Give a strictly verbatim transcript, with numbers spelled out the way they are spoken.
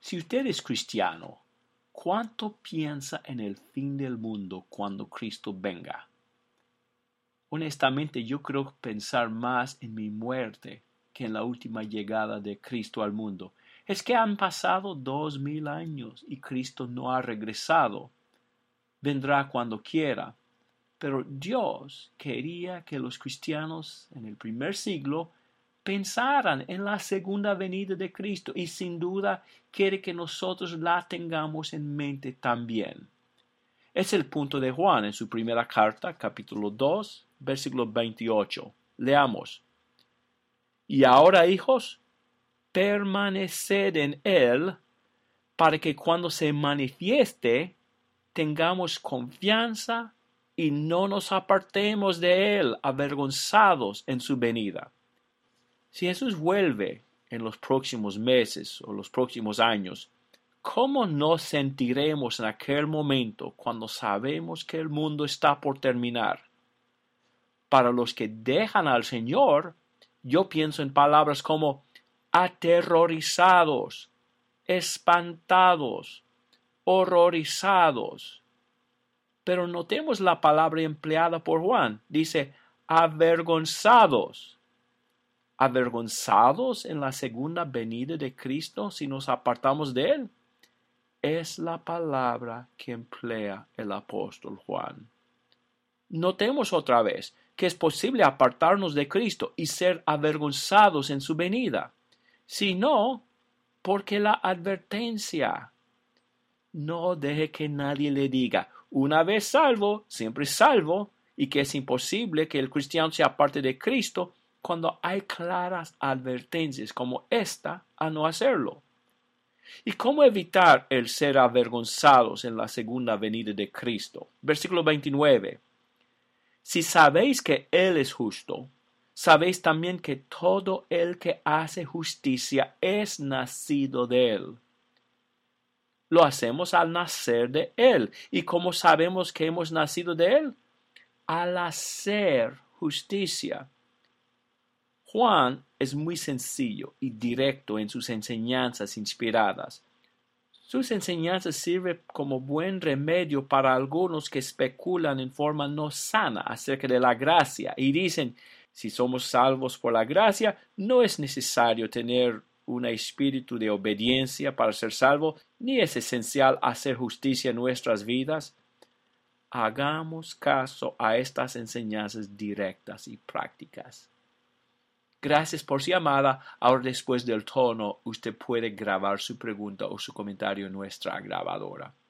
Si usted es cristiano, ¿cuánto piensa en el fin del mundo cuando Cristo venga? Honestamente, yo creo pensar más en mi muerte que en la última llegada de Cristo al mundo. Es que han pasado dos mil años y Cristo no ha regresado. Vendrá cuando quiera. Pero Dios quería que los cristianos en el primer siglo pensaran en la segunda venida de Cristo y sin duda quiere que nosotros la tengamos en mente también. Es el punto de Juan en su primera carta, capítulo dos, versículo veintiocho. Leamos. Y ahora, hijos, permaneced en Él, para que cuando se manifieste tengamos confianza y no nos apartemos de Él avergonzados en su venida. Si Jesús vuelve en los próximos meses o los próximos años, ¿cómo nos sentiremos en aquel momento cuando sabemos que el mundo está por terminar? Para los que dejan al Señor, yo pienso en palabras como aterrorizados, espantados, horrorizados. Pero notemos la palabra empleada por Juan. Dice avergonzados. ¿Avergonzados en la segunda venida de Cristo si nos apartamos de Él? Es la palabra que emplea el apóstol Juan. Notemos otra vez que es posible apartarnos de Cristo y ser avergonzados en su venida. Si no, porque la advertencia. No deje que nadie le diga, una vez salvo, siempre salvo, y que es imposible que el cristiano se aparte de Cristo cuando hay claras advertencias como esta a no hacerlo. ¿Y cómo evitar el ser avergonzados en la segunda venida de Cristo? Versículo veintinueve. Si sabéis que Él es justo, sabéis también que todo el que hace justicia es nacido de Él. Lo hacemos al nacer de Él. ¿Y cómo sabemos que hemos nacido de Él? Al hacer justicia. Juan es muy sencillo y directo en sus enseñanzas inspiradas. Sus enseñanzas sirven como buen remedio para algunos que especulan en forma no sana acerca de la gracia y dicen, si somos salvos por la gracia, no es necesario tener un espíritu de obediencia para ser salvo, ni es esencial hacer justicia en nuestras vidas. Hagamos caso a estas enseñanzas directas y prácticas. Gracias por su llamada. Ahora, después del tono, usted puede grabar su pregunta o su comentario en nuestra grabadora.